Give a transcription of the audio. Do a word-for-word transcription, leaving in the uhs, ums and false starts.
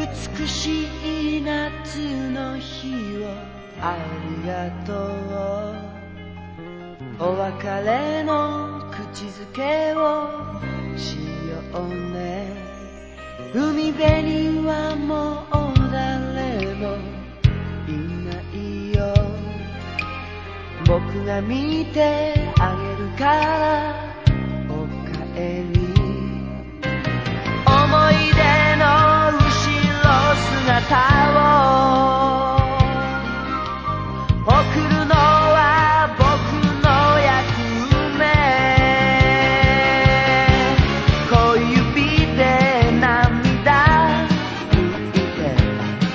美しい夏の日をありがとう。お別れの口づけをしようね。海辺にはもう誰もいないよ。僕が見てあげるからおかえり。